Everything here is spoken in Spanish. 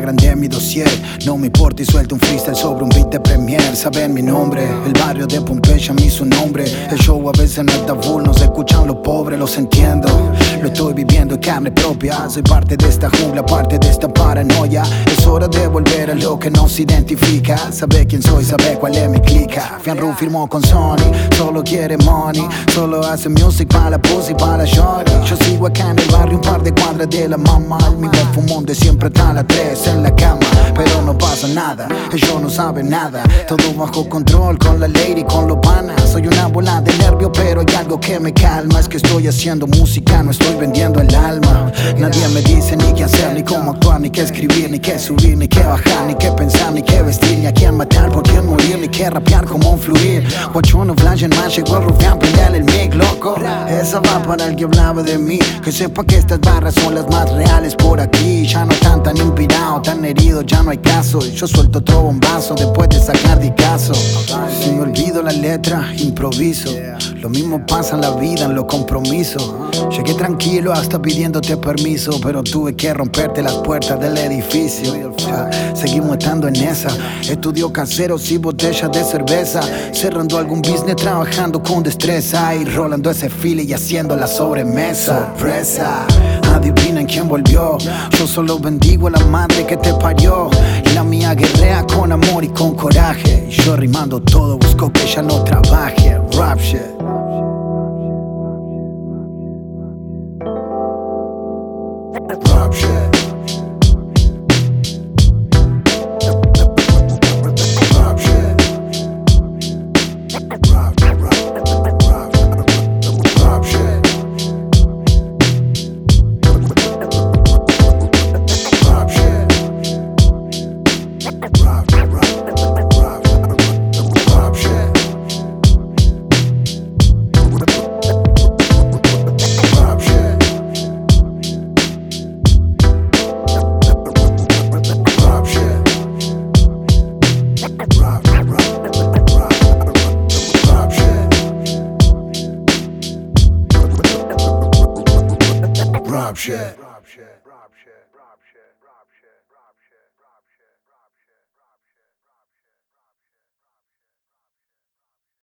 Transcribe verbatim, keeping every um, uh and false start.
agrandé mi dossier. No me importa y suelto un freestyle sobre un beat de Premier. Saben mi nombre, el barrio de Pompeya me hizo nombre. El show a veces no está full, no se escuchan los pobres, los entiendo. Lo estoy viviendo en carne propia. Soy parte de esta jungla, parte de esta paranoia. Es hora de volver a lo que nos identifica. Sabe quién soy, sabe cuál es mi clica. Fianru firmó con Sony, solo quiere money. Solo hace music para la pussy, para la shorty. Yo sigo acá en el barrio, un par de cuadras de la mamá. El mismo fumón de siempre está a las tres en la cama. Pero no pasa nada, ellos no saben nada. Todo bajo control, con la lady, con los panas. Soy una bola de nervio, pero hay algo que me calma. Es que estoy haciendo música, no estoy vendiendo el alma. Nadie me dice ni qué hacer, ni cómo actuar, ni qué escribir, ni qué subir, ni qué bajar, ni qué pensar, ni qué vestir, ni a quién matar, por quién morir, ni qué rapear, cómo fluir. Guachono, flash en más, llegó a rufián, pelear el mic, loco. Esa va para el que hablaba de mí. Que sepa que estas barras son las más reales por aquí. Ya no están tan inspirado, tan herido, ya no hay caso. Yo suelto otro bombazo después de sacar de caso. Si me olvido la letra, improviso. Lo mismo pasa en la vida, en los compromisos. Llegué tranquilo hasta pidiéndote permiso, pero tuve que romperte las puertas del edificio. Seguimos estando en esa. Estudio caseros y botellas de cerveza. Cerrando algún business, trabajando con destreza. Y rolando ese file y haciendo la sobremesa. Sorpresa, adivinen quién volvió. Yo solo bendigo a la madre que te parió. La mía guerrea con amor y con coraje. Y yo rimando todo busco que ella no trabaje. Rap shit. Rap shit. Rap shit.